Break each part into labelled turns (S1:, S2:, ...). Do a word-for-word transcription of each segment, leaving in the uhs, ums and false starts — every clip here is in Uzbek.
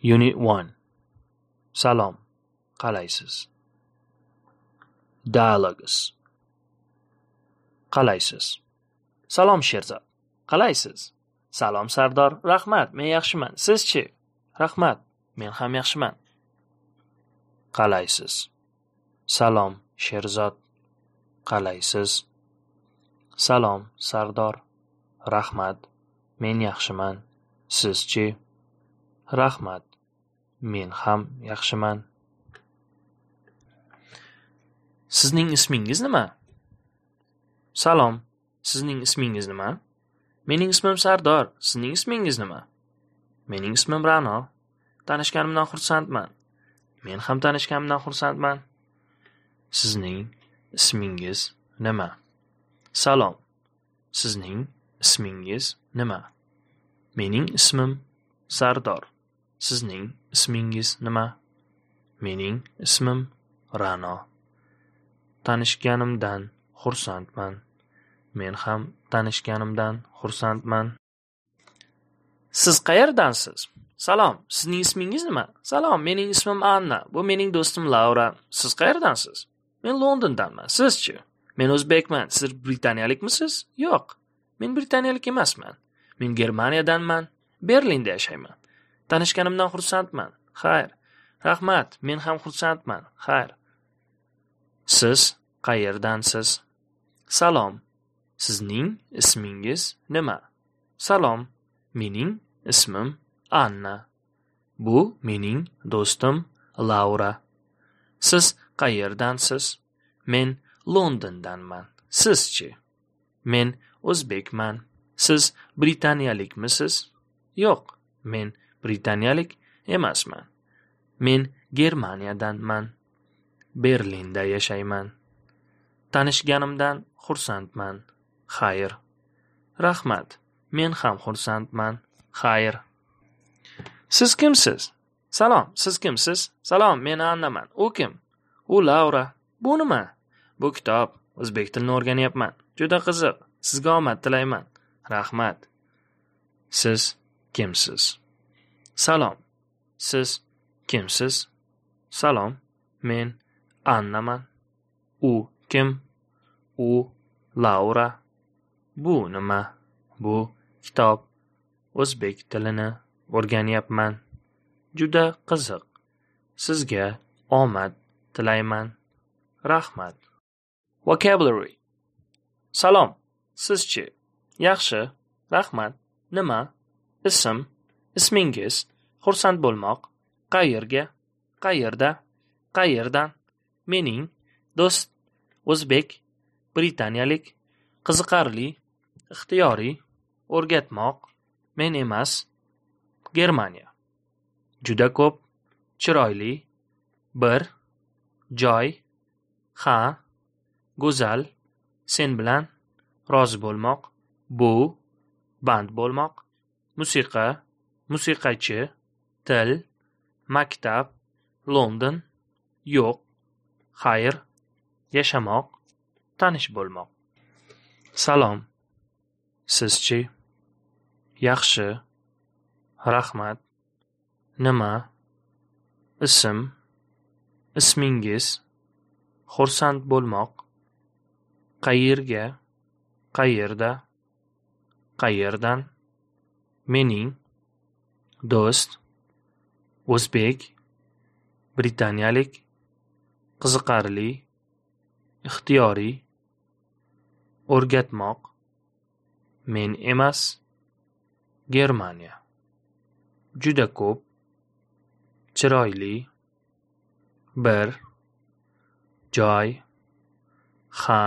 S1: Unit one. Salom. Qalaysiz? Dialogues. Qalaysiz? Salom Sherzod. Qalaysiz? Salom Sardor. Rahmat, men yaxshiman. Siz-chi? Rahmat, men ham yaxshiman. Qalaysiz? Salom Sherzod. Qalaysiz? Salom Sardor. Rahmat, men yaxshiman. Siz-chi? Rahmat, men ham yaxshiman. Sizning ismingiz nima? Salom, sizning ismingiz nima? Mening ismim Sardor, sizning ismingiz nima? Mening ismim Ra'no. Tanishganimdan xursandman. Men ham tanishganimdan xursandman. Sizning ismingiz nima? Salom, sizning ismingiz nima? Mening ismim Sardor. Sizning ismingiz nima? Mening ismim Ra'no. Tanishganimdan xursandman. Men ham tanishganimdan xursandman. Siz qayerdansiz? Salom, sizning ismingiz nima? Salom, mening ismim Anna. Bu mening do'stim Laura. Siz qayerdansiz? Men Londondanman. Siz-chi? Men o'zbekman. Siz britaniyalikmisiz? Yo'q, men britaniyalik emasman. Men Germaniyadanman. Berlinda yashayman. Tanishganimdan xursandman. Xayr. Rahmat, men ham xursandman. Xayr. Siz qayerdansiz? Salom, sizning ismingiz nima? Salom, mening ismim Anna. Bu mening do'stim Laura. Siz qayerdansiz? Men Londondanman. Siz-chi? Men o'zbekman. Siz britaniyalikmisiz? Yo'q, men britaniyalik emasman. Men Germaniyadanman. Berlinda yashayman. Tanishganimdan xursandman. Xayr. Rahmat, men ham xursandman. Xayr. Siz kimsiz? Salom, siz kimsiz? Salom, men Annaman. U kim? U Laura. Bu nima? Bu kitob. O'zbek tilini o'rganyapman. Juda qiziq. Sizga omad tilayman. Rahmat. Siz kimsiz? Salom, siz kimsiz? Salom, men Annaman. U kim? U Laura. Bu nima? Bu kitob. O'zbek tilini o'rganyapman. Juda qiziq. Sizga omad tilayman. Rahmat. Vocabulary. Salom, siz-chi? Yaxshi. Rahmat. Nima? Ism, ismingiz, xursand bo'lmoq, qayerga, qayerda, qayerdan, mening, do'st, o'zbek, britaniyalik, qiziqarli, ixtiyoriy, o'rgatmoq, men emas, Germaniya. Juda ko'p, chiroyli, bir, joy, ha, go'zal, sen bilan, rozi bo'lmoq, bu, band bo'lmoq, musiqa, musiqachi, til, maktab, London, yo'q, xayr, yashamoq, tanish bo'lmoq. Salom, siz-chi? Yaxshi, rahmat, nima? Ism, ismingiz, xursand bo'lmoq, qayerga, qayerda, qayerdan, mening, do'st, o'zbek, britaniyalik, qiziqarli, ixtiyoriy, o'rgatmoq, men emas, Germaniya. Juda ko'p, chiroyli, bir, joy, ha,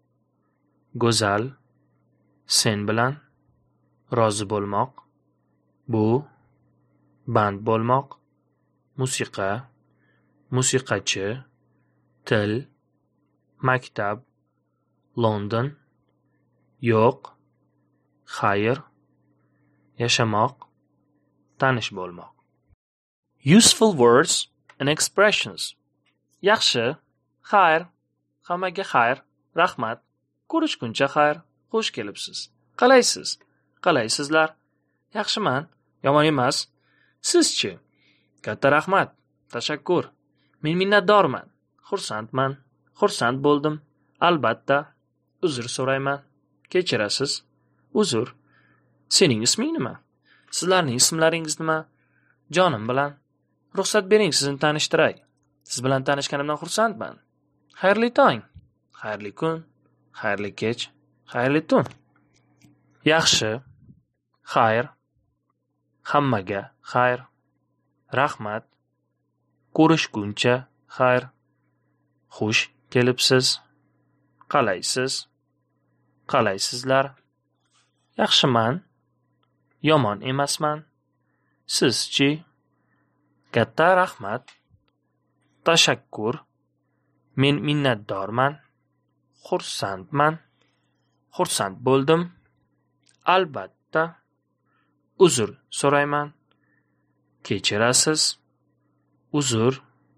S1: go'zal, sen bilan, rozi bo'lmoq, bu, band bo'lmoq, musiqa, musiqachi, til, maktab, London, yo'q, xayr, yashamoq, tanish bo'lmoq. Useful words and expressions. Yaxshi, xayr, hammaga xayr, rahmat, ko'rishguncha xayr, xush kelibsiz. Qalaysiz? Qalaysizlar? Yaxshiman, yomon emas. Siz-chi? Katta rahmat, tashakkur. Men minnatdorman. Xursandman. Xursand bo'ldim. Albatta. Uzr so'rayman. Kechirasiz. Uzr. Sening isming nima? Sizlarning ismlaringiz nima? Jonim bilan. Ruxsat bering sizni tanishtiray. Siz bilan tanishganimdan xursandman. Xayrli tong. Xayrli kun. Xayrli kech. Xayrli tun. Yaxshi. Xayr. Hammaga xayr. Rahmat. Ko'rishguncha xayr. Xush kelibsiz. Qalaysiz? Qalaysizlar? Yaxshiman. Yomon emasman. Sizchi? Katta rahmat. Tashakkur. Men minnatdorman. Xursandman. Xursand bo'ldim. Albatta. Uzr so'rayman. Kechirasiz. Uzr.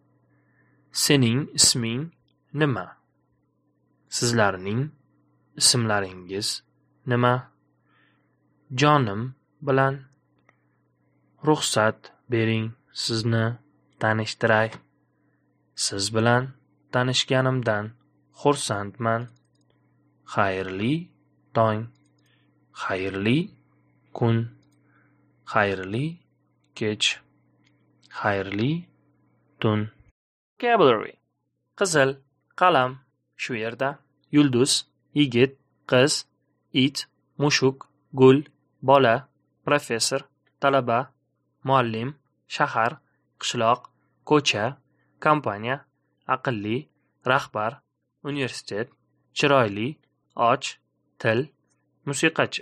S1: Sening isming nima? Sizlarning ismlaringiz nima? Jonim bilan. Ruxsat bering sizni tanishtiray. Siz bilan tanishganimdan xursandman. Xayrli tong. Xayrli kun. Xayrli kech. Xayrli tun. Vocabulary. Qizil, qalam, shu yerda. Yulduz, yigit, qiz, it, mushuk, gul, bola, professor, talaba, muallim, shahar, qishloq, ko'cha, kompaniya, aqlli, rahbar, universitet, chiroyli, och, til, musiqachi.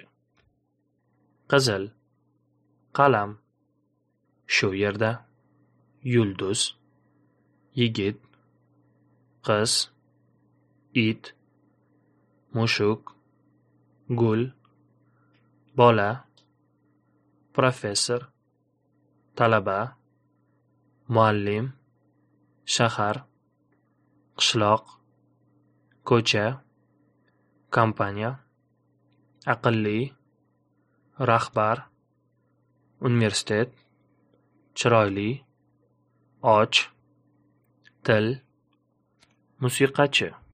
S1: Qizil, qalam, shu yerda. Yulduz, yigit, qiz, it, mushuk, gul, bola, professor, talaba, muallim, shahar, qishloq, ko'cha, kompaniya, aqlli, rahbar, universitet, chiroyli, och, til, musiqachi.